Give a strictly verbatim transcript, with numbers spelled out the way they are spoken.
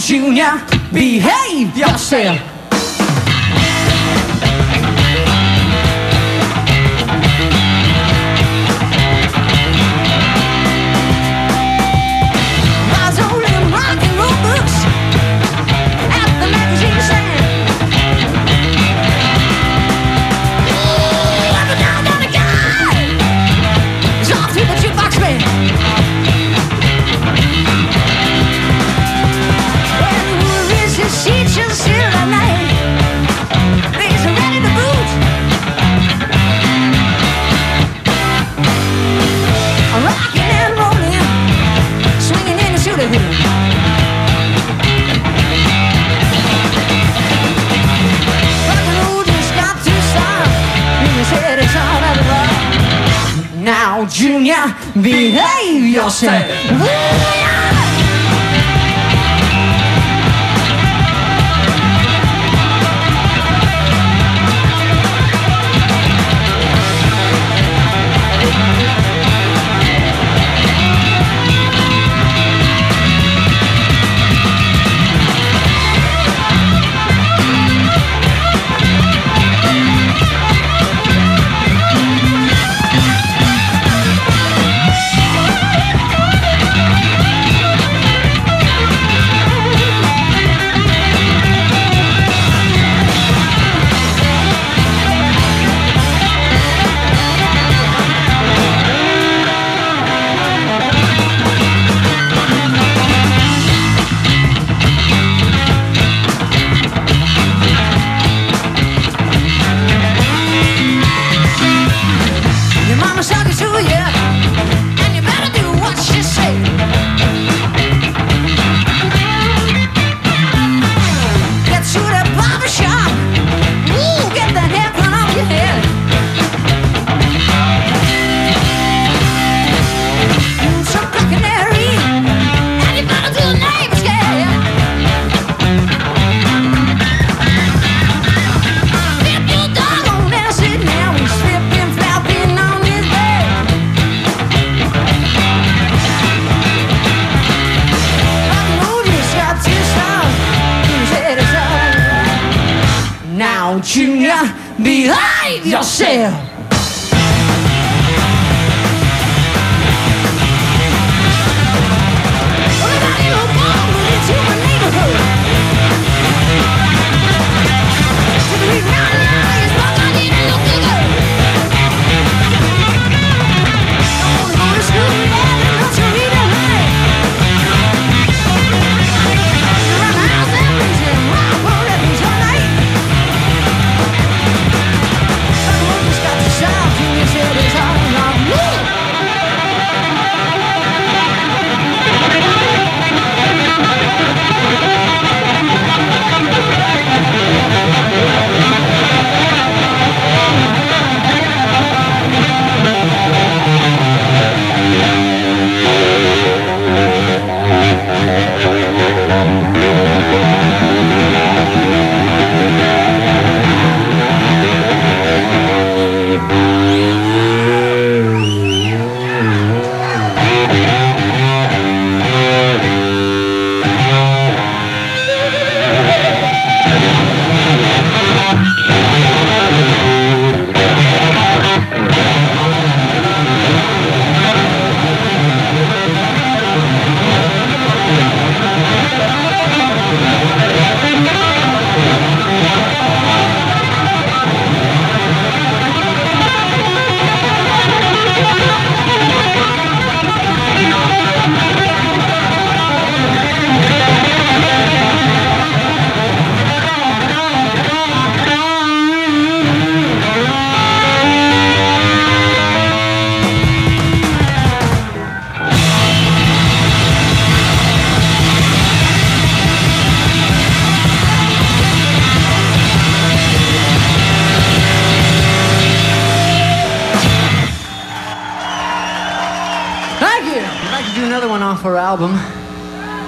Junior, behave yourself. Rise all them rock and roll books at the magazine stand. Ooh, every now and then a guy is off to the jukebox band. She's just here tonight. Things are ready to boot. Rocking and rolling, swinging in the shooter hoop. Rock and roll just got to stop. In his head it's all out of love. Now, Junior, behave yourself. Ooh, yeah. Now, Junior, behave yourself. Thank you. I'd like to do another one off our album.